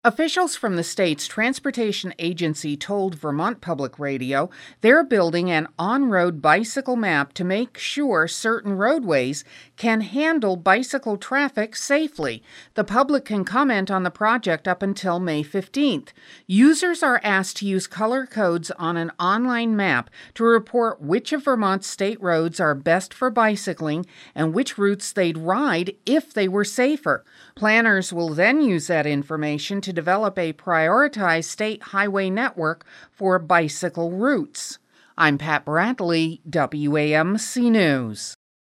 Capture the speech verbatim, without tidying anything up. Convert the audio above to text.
Officials from the state's transportation agency told Vermont Public Radio they're building an on-road bicycle map to make sure certain roadways can handle bicycle traffic safely. The public can comment on the project up until May fifteenth. Users are asked to use color codes on an online map to report which of Vermont's state roads are best for bicycling and which routes they'd ride if they were safer. Planners will then use that information to develop a prioritized state highway network for bicycle routes. I'm Pat Bradley, W A M C News.